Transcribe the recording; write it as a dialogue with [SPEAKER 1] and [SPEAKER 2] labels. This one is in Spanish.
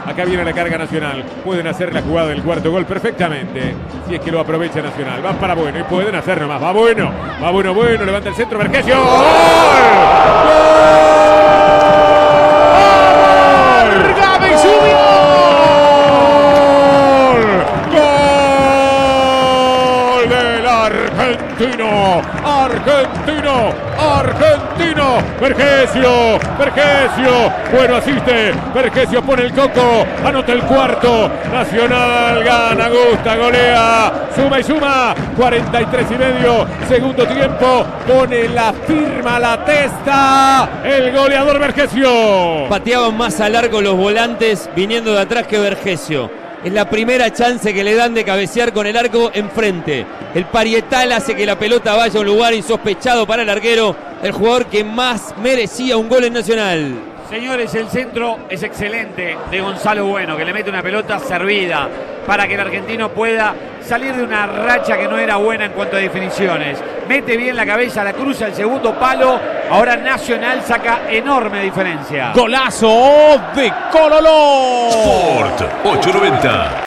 [SPEAKER 1] Acá viene la carga Nacional. Pueden hacer la jugada del cuarto gol perfectamente. Si es que lo aprovecha Nacional. Va para Bueno y pueden hacer nomás. Va Bueno. Va Bueno. Levanta el centro. Vergesio. ¡Gol! ¡Gol! ¡Gaby subió! ¡Gol del argentino! ¡Argentino! Vergesio. Bueno, asiste. Vergesio pone el coco. Anota el cuarto. Nacional gana, gusta, golea. Suma. 43,5. Segundo tiempo. Pone la firma a la testa. El goleador Vergesio.
[SPEAKER 2] Pateaban más a largo los volantes viniendo de atrás que Vergesio. Es la primera chance que le dan de cabecear con el arco enfrente. El parietal hace que la pelota vaya a un lugar insospechado para el arquero, el jugador que más merecía un gol en Nacional.
[SPEAKER 3] Señores, el centro es excelente de Gonzalo Bueno, que le mete una pelota servida para que el argentino pueda salir de una racha que no era buena en cuanto a definiciones. Mete bien la cabeza, la cruza el segundo palo. Ahora Nacional saca enorme diferencia.
[SPEAKER 4] Golazo de Cololó.
[SPEAKER 5] Sport 890.